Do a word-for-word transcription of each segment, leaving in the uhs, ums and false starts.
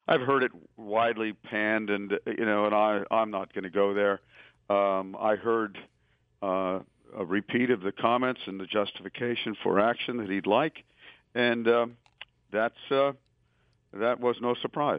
I've heard it widely panned, and you know, and I I'm not going to go there. Um, I heard uh, a repeat of the comments and the justification for action that he'd like, and uh, that's uh, that was no surprise.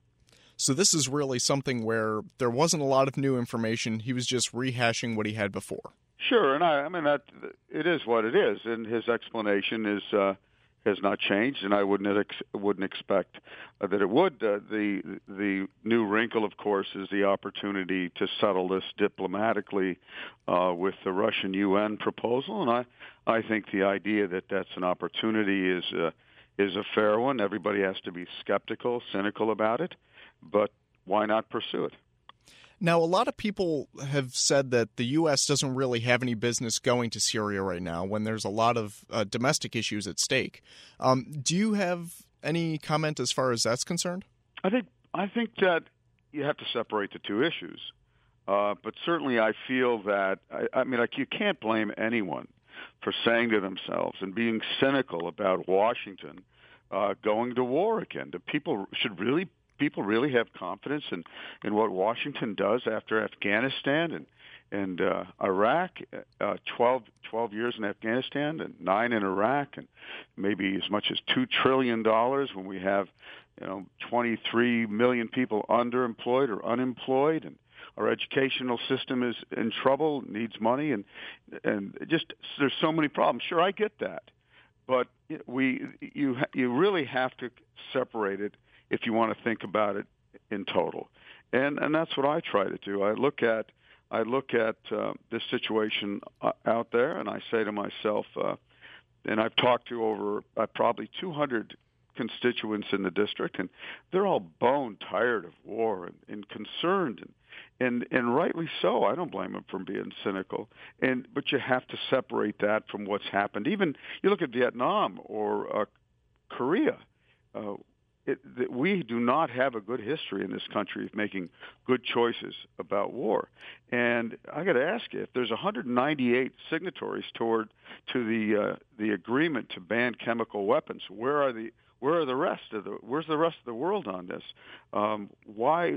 So this is really something where there wasn't a lot of new information. He was just rehashing what he had before. Sure, and I, I mean that it is what it is, and his explanation is uh, has not changed, and I wouldn't ex- wouldn't expect uh, that it would. Uh, the the new wrinkle, of course, is the opportunity to settle this diplomatically uh, with the Russian U N proposal, and I I think the idea that that's an opportunity is uh, is a fair one. Everybody has to be skeptical, cynical about it, but why not pursue it? Now, a lot of people have said that the U S doesn't really have any business going to Syria right now when there's a lot of uh, domestic issues at stake. Um, do you have any comment as far as that's concerned? I think I think that you have to separate the two issues. Uh, but certainly I feel that, I, I mean, like you can't blame anyone for saying to themselves and being cynical about Washington uh, going to war again. The people should really People really have confidence in, in what Washington does after Afghanistan and and uh, Iraq, uh, twelve, twelve years in Afghanistan and nine in Iraq, and maybe as much as two trillion dollars when we have, you know, twenty-three million people underemployed or unemployed, and our educational system is in trouble, needs money, and and just there's so many problems. Sure, I get that, but we you you really have to separate it if you want to think about it in total. And and that's what I try to do. I look at I look at uh, this situation uh, out there, and I say to myself, uh, and I've talked to over uh, probably two hundred constituents in the district, and they're all bone tired of war and, and concerned, and, and and rightly so. I don't blame them for being cynical. And but you have to separate that from what's happened. Even you look at Vietnam or uh, Korea. Uh, It, that we do not have a good history in this country of making good choices about war. And I got to ask you, if there's one hundred ninety-eight signatories toward to the uh, the agreement to ban chemical weapons, where are the where are the rest of the where's the rest of the world on this? Um, why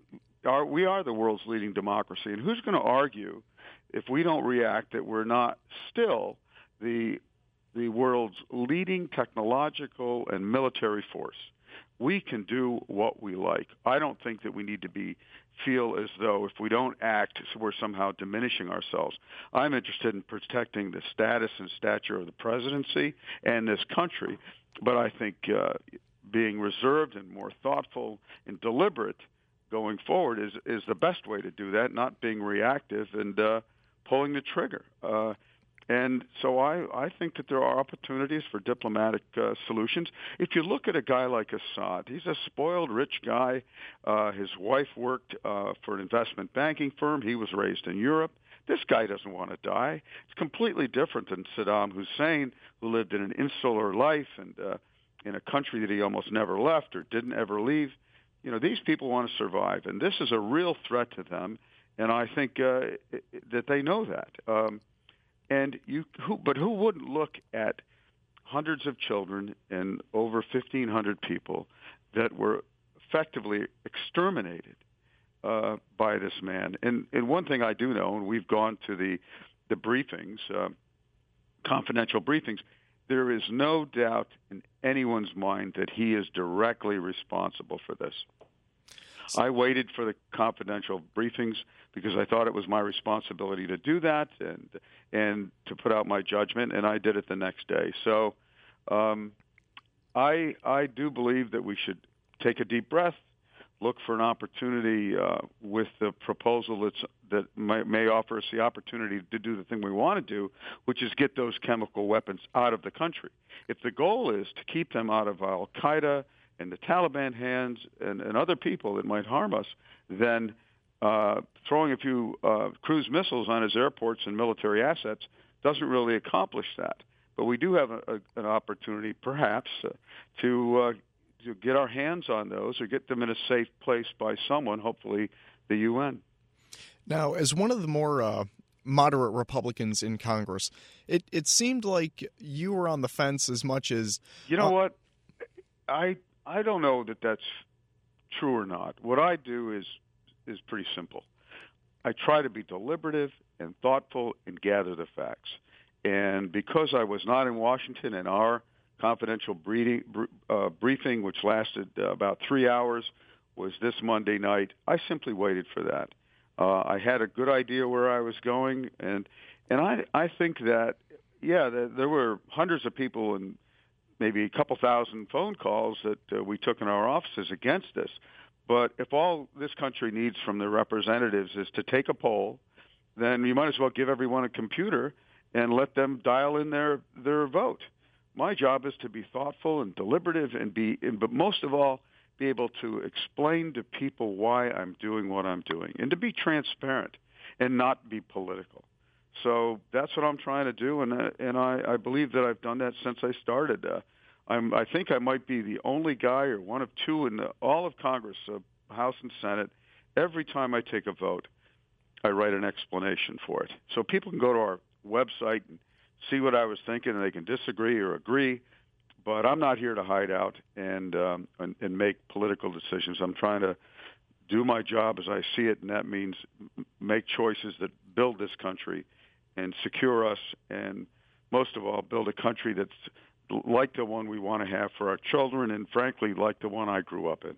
are we are the world's leading democracy, and who's going to argue if we don't react that we're not still the the world's leading technological and military force? We can do what we like. I don't think that we need to be feel as though if we don't act, we're somehow diminishing ourselves. I'm interested in protecting the status and stature of the presidency and this country, but I think uh, being reserved and more thoughtful and deliberate going forward is is the best way to do that, not being reactive and uh, pulling the trigger. Uh, And so I, I think that there are opportunities for diplomatic uh, solutions. If you look at a guy like Assad, he's a spoiled, rich guy. Uh, his wife worked uh, for an investment banking firm. He was raised in Europe. This guy doesn't want to die. It's completely different than Saddam Hussein, who lived in an insular life and uh, in a country that he almost never left or didn't ever leave. You know, these people want to survive, and this is a real threat to them, and I think uh, that they know that. Um, And you, who, but who wouldn't look at hundreds of children and over fifteen hundred people that were effectively exterminated uh, by this man? And, and one thing I do know, and we've gone to the the briefings, uh, confidential briefings, there is no doubt in anyone's mind that he is directly responsible for this. I waited for the confidential briefings because I thought it was my responsibility to do that and and to put out my judgment, and I did it the next day. So um, I I do believe that we should take a deep breath, look for an opportunity uh, with the proposal that's, that may, may offer us the opportunity to do the thing we want to do, which is get those chemical weapons out of the country. If the goal is to keep them out of Al-Qaeda and the Taliban hands and, and other people that might harm us, then uh, throwing a few uh, cruise missiles on his airports and military assets doesn't really accomplish that. But we do have a, a, an opportunity, perhaps, uh, to uh, to get our hands on those or get them in a safe place by someone, hopefully the U N. Now, as one of the more uh, moderate Republicans in Congress, it, it seemed like you were on the fence as much as... You know uh, what? I I don't know that that's true or not. What I do is is pretty simple. I try to be deliberative and thoughtful and gather the facts. And because I was not in Washington and our confidential briefing, uh, briefing, which lasted uh, about three hours, was this Monday night, I simply waited for that. Uh, I had a good idea where I was going, and and I I think that, yeah, there, there were hundreds of people and maybe a couple thousand phone calls that uh, we took in our offices against this. But if all this country needs from their representatives is to take a poll, then you might as well give everyone a computer and let them dial in their, their vote. My job is to be thoughtful and deliberative and be, and, but most of all, be able to explain to people why I'm doing what I'm doing and to be transparent and not be political. So that's what I'm trying to do, and uh, and I, I believe that I've done that since I started. Uh, I'm, I think I might be the only guy or one of two in the, all of Congress, uh, House and Senate. Every time I take a vote, I write an explanation for it. So people can go to our website and see what I was thinking, and they can disagree or agree. But I'm not here to hide out and, um, and and make political decisions. I'm trying to do my job as I see it, and that means make choices that build this country and secure us, and most of all, build a country that's like the one we want to have for our children, and frankly, like the one I grew up in.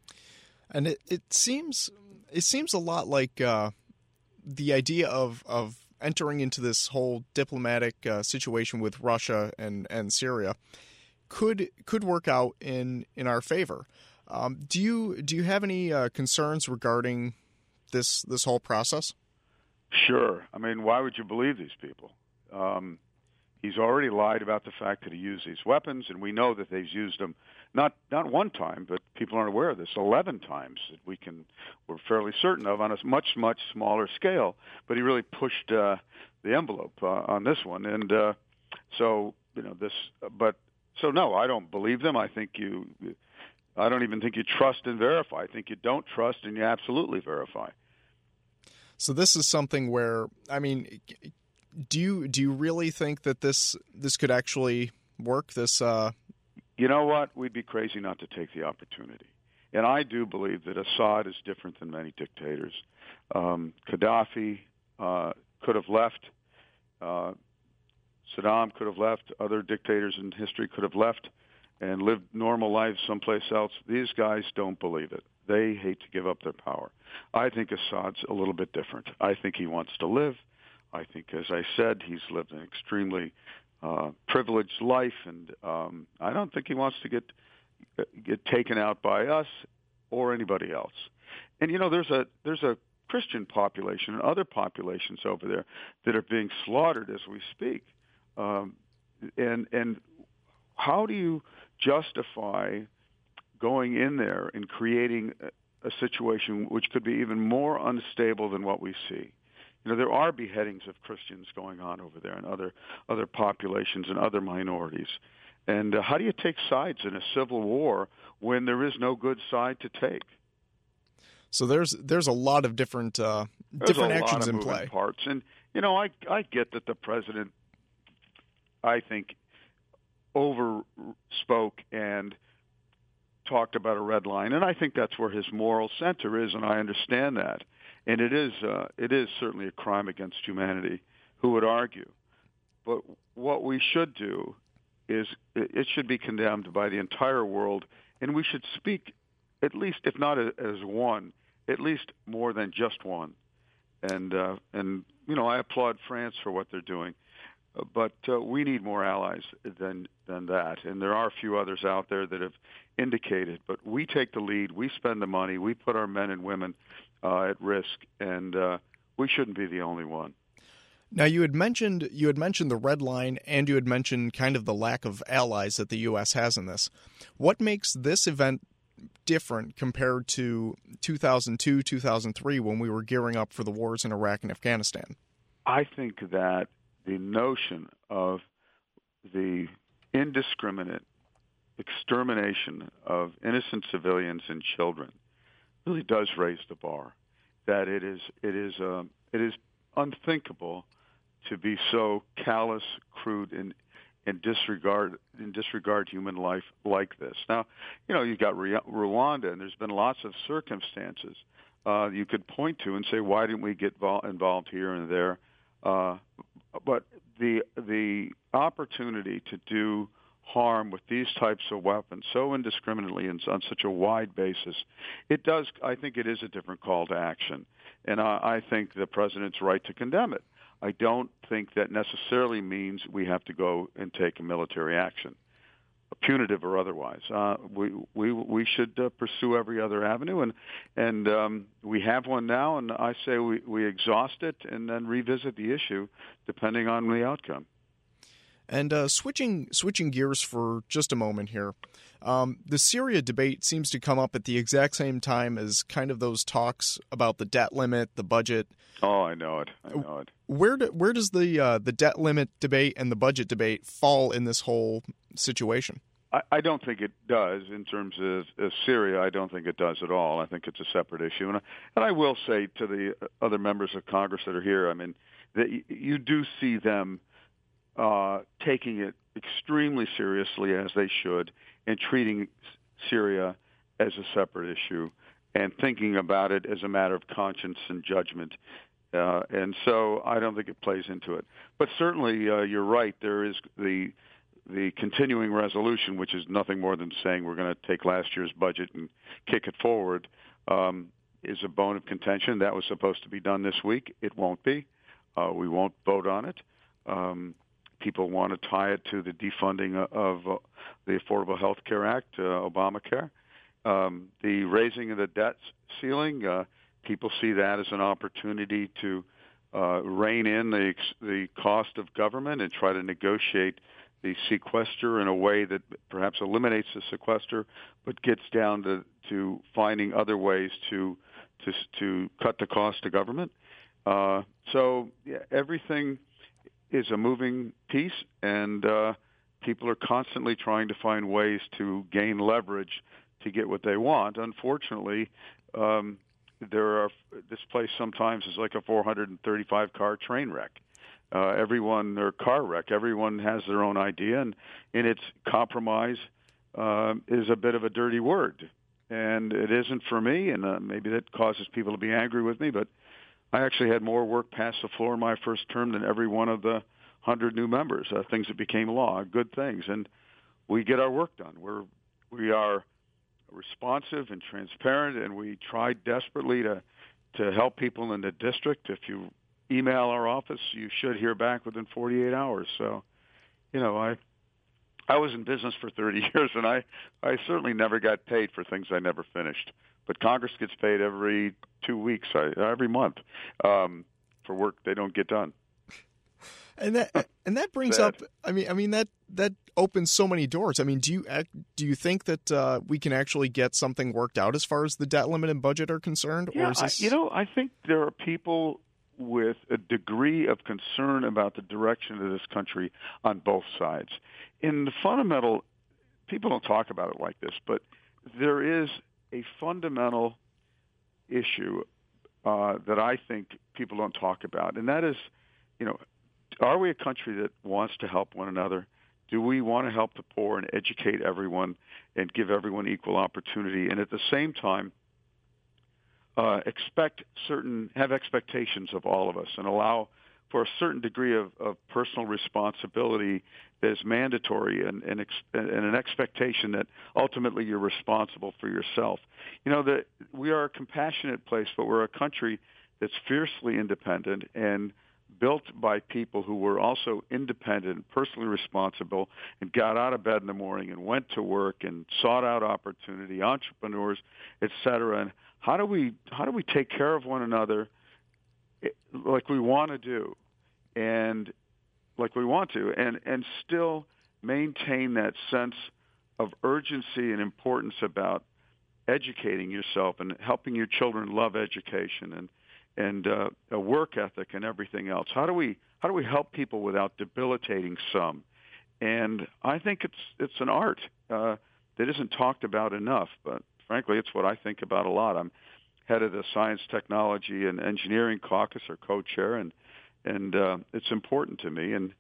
And it, it seems it seems a lot like uh, the idea of of entering into this whole diplomatic uh, situation with Russia and, and Syria could could work out in, in our favor. Um, do you do you have any uh, concerns regarding this this whole process? Sure. I mean, why would you believe these people? Um, he's already lied about the fact that he used these weapons, and we know that they've used them not not one time, but people aren't aware of this, eleven times that we can we're fairly certain of on a much much smaller scale. But he really pushed uh, the envelope uh, on this one, and uh, so you know this. But so no, I don't believe them. I think you. I don't even think you trust and verify. I think you don't trust and you absolutely verify. So this is something where, I mean, do you do you really think that this this could actually work? This, uh... you know what? We'd be crazy not to take the opportunity. And I do believe that Assad is different than many dictators. Um, Gaddafi uh, could have left. Uh, Saddam could have left. Other dictators in history could have left and lived normal lives someplace else. These guys don't believe it. They hate to give up their power. I think Assad's a little bit different. I think he wants to live. I think, as I said, he's lived an extremely uh, privileged life, and um, I don't think he wants to get get taken out by us or anybody else. And you know, there's a there's a Christian population and other populations over there that are being slaughtered as we speak. Um, and and how do you justify going in there and creating a, a situation which could be even more unstable than what we see? You know, there are beheadings of Christians going on over there and other other populations and other minorities. And uh, how do you take sides in a civil war when there is no good side to take? So there's there's a lot of different uh, different there's a actions lot of in moving play. Parts, and you know, I I get that the president, I think, overspoke and talked about a red line, and I think that's where his moral center is, and I understand that. And it is uh, it is certainly a crime against humanity. Who would argue? But what we should do is it should be condemned by the entire world, and we should speak, at least if not as one, at least more than just one. And uh, and you know, I applaud France for what they're doing, but uh, we need more allies than than that. And there are a few others out there that have indicated. But we take the lead. We spend the money. We put our men and women uh, at risk, and uh, we shouldn't be the only one. Now, you had mentioned you had mentioned the red line, and you had mentioned kind of the lack of allies that the U S has in this. What makes this event different compared to two thousand two, two thousand three, when we were gearing up for the wars in Iraq and Afghanistan? I think that the notion of the indiscriminate extermination of innocent civilians and children really does raise the bar. That it is it is um, it is unthinkable to be so callous, crude, and and disregard and disregard human life like this. Now, you know, you've got Rwanda, and there's been lots of circumstances uh, you could point to and say, why didn't we get involved here and there? Uh, but the the opportunity to do harm with these types of weapons so indiscriminately and on such a wide basis, it does, I think it is a different call to action. And I, I think the president's right to condemn it. I don't think that necessarily means we have to go and take a military action, punitive or otherwise. Uh, we we we should uh, pursue every other avenue, and and um, we have one now. And I say we, we exhaust it and then revisit the issue depending on the outcome. And uh, switching switching gears for just a moment here, um, the Syria debate seems to come up at the exact same time as kind of those talks about the debt limit, the budget. Oh, I know it. I know it. Where do, where does the uh, the debt limit debate and the budget debate fall in this whole situation? I, I don't think it does in terms of, of Syria. I don't think it does at all. I think it's a separate issue. And I, and I will say to the other members of Congress that are here, I mean, that you, you do see them Uh, taking it extremely seriously, as they should, and treating Syria as a separate issue and thinking about it as a matter of conscience and judgment. Uh, and so I don't think it plays into it. But certainly uh, you're right. There is the the continuing resolution, which is nothing more than saying we're going to take last year's budget and kick it forward, um, is a bone of contention. That was supposed to be done this week. It won't be. Uh, we won't vote on it. Um, People want to tie it to the defunding of uh, the Affordable Health Care Act, uh, Obamacare. Um, the raising of the debt ceiling, uh, people see that as an opportunity to uh, rein in the, the cost of government and try to negotiate the sequester in a way that perhaps eliminates the sequester but gets down to, to finding other ways to, to, to cut the cost of government. Uh, so yeah, everything is a moving piece, and uh, people are constantly trying to find ways to gain leverage to get what they want. Unfortunately, um, there are this place sometimes is like a four hundred thirty-five car train wreck. Uh, everyone, or car wreck, everyone has their own idea, and in its compromise uh, is a bit of a dirty word. And it isn't for me, and uh, maybe that causes people to be angry with me, but I actually had more work pass the floor in my first term than every one of the hundred new members, uh, things that became law, good things. And we get our work done. We're, we are responsive and transparent, and we try desperately to, to help people in the district. If you email our office, you should hear back within forty-eight hours. So, you know, I I was in business for thirty years, and I, I certainly never got paid for things I never finished. But Congress gets paid every two weeks, every month, um, for work they don't get done. And that and that brings up, I mean, I mean that that opens so many doors. I mean, do you do you think that uh, we can actually get something worked out as far as the debt limit and budget are concerned? Yeah, or is this... I, you know, I think there are people with a degree of concern about the direction of this country on both sides. In the fundamental, people don't talk about it like this, but there is a fundamental issue uh, that I think people don't talk about, and that is, you know, are we a country that wants to help one another? Do we want to help the poor and educate everyone and give everyone equal opportunity, and at the same time uh, expect certain have expectations of all of us and allow for a certain degree of, of personal responsibility that is mandatory and, and, ex, and an expectation that ultimately you're responsible for yourself. You know, that we are a compassionate place, but we're a country that's fiercely independent and built by people who were also independent, personally responsible, and got out of bed in the morning and went to work and sought out opportunity, entrepreneurs, et cetera. And how do we how do we take care of one another like we want to do, and like we want to, and, and still maintain that sense of urgency and importance about educating yourself and helping your children love education and and uh, a work ethic and everything else. How do we how do we help people without debilitating some? And I think it's it's an art uh, that isn't talked about enough. But frankly, it's what I think about a lot. I'm head of the Science, Technology, and Engineering Caucus, or co-chair, and and uh, it's important to me. And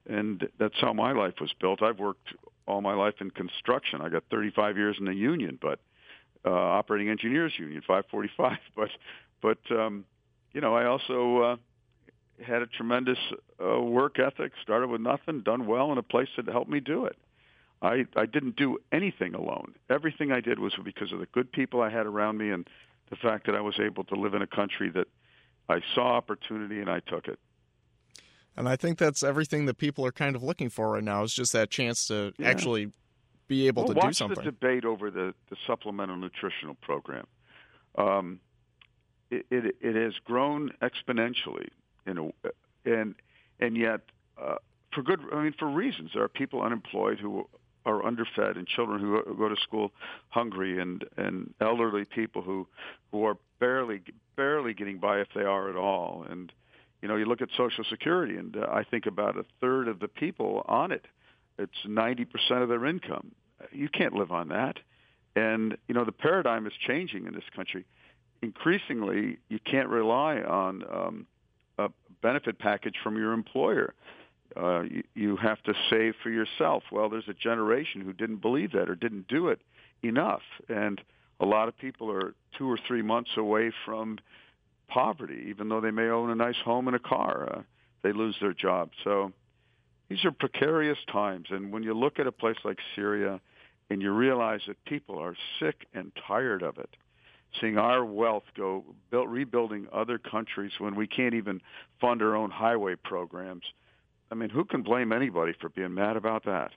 and that's how my life was built. I've worked all my life in construction. I got thirty-five years in the union, but uh, operating engineers union, five forty-five. But but um, you know, I also uh, had a tremendous uh, work ethic. Started with nothing, done well in a place that helped me do it. I I didn't do anything alone. Everything I did was because of the good people I had around me and the fact that I was able to live in a country that I saw opportunity and I took it. And I think that's everything that people are kind of looking for right now, is just that chance to yeah. actually be able well, to do something. Watch the debate over the, the supplemental nutritional program. Um, it, it it has grown exponentially, in a, and and yet uh, for good. I mean, for reasons. There are people unemployed who are underfed, and children who go to school hungry, and, and elderly people who who are barely barely getting by, if they are at all. And you know, you look at Social Security, and uh, I think about a third of the people on it. It's ninety percent of their income. You can't live on that. And, you know, the paradigm is changing in this country. Increasingly, you can't rely on um, a benefit package from your employer. Uh, you, you have to save for yourself. Well, there's a generation who didn't believe that or didn't do it enough. And a lot of people are two or three months away from poverty, even though they may own a nice home and a car. Uh, they lose their job. So these are precarious times. And when you look at a place like Syria and you realize that people are sick and tired of it, seeing our wealth go build, rebuilding other countries when we can't even fund our own highway programs, I mean, who can blame anybody for being mad about that?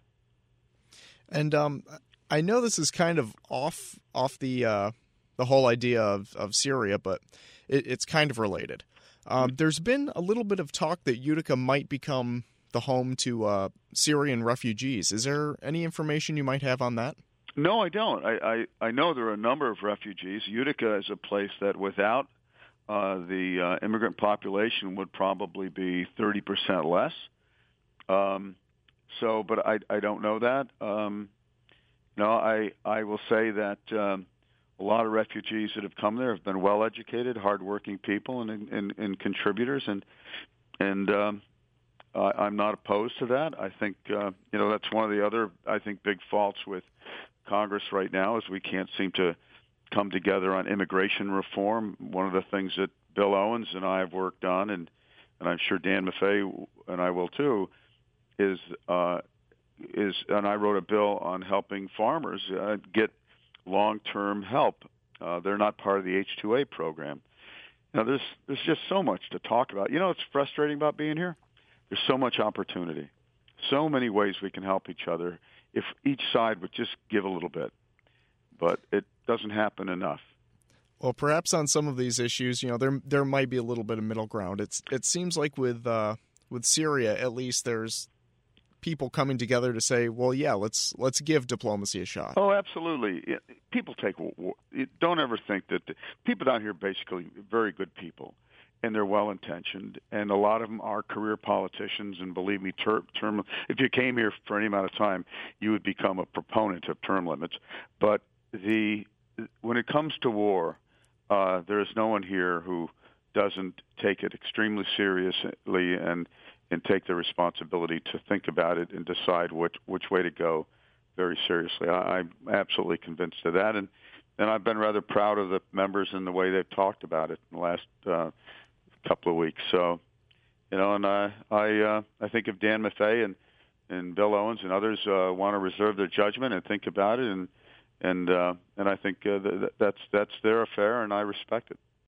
And um, I know this is kind of off off the uh, the whole idea of, of Syria, but it, it's kind of related. Um, there's been a little bit of talk that Utica might become the home to uh, Syrian refugees. Is there any information you might have on that? No, I don't. I, I, I know there are a number of refugees. Utica is a place that without uh, the uh, immigrant population would probably be thirty percent less. Um, so, but I, I don't know that. Um, no, I, I will say that um, a lot of refugees that have come there have been well-educated, hardworking people, and, and, and contributors, and and um, uh, I'm not opposed to that. I think uh, you know that's one of the other I think big faults with Congress right now is we can't seem to come together on immigration reform. One of the things that Bill Owens and I have worked on, and and I'm sure Dan Maffei and I will too, is uh, is and I wrote a bill on helping farmers uh, get long-term help. Uh, they're not part of the H two A program. Now, there's there's just so much to talk about. You know what's frustrating about being here? There's so much opportunity, so many ways we can help each other if each side would just give a little bit. But it doesn't happen enough. Well, perhaps on some of these issues, you know, there there might be a little bit of middle ground. It's it seems like with uh, with Syria, at least, there's people coming together to say, well, yeah, let's let's give diplomacy a shot. Oh, absolutely. People take don't ever think that the, people down here are basically very good people, and they're well-intentioned, and a lot of them are career politicians. And believe me, ter- term if you came here for any amount of time, you would become a proponent of term limits. But the when it comes to war, uh, there is no one here who doesn't take it extremely seriously and and take the responsibility to think about it and decide which which way to go very seriously. I, I'm absolutely convinced of that, and and I've been rather proud of the members and the way they've talked about it in the last uh, couple of weeks. So, you know, and I I, uh, I think if Dan Maffei and and Bill Owens and others uh, want to reserve their judgment and think about it, and and uh, and I think uh, th- that's that's their affair, and I respect it.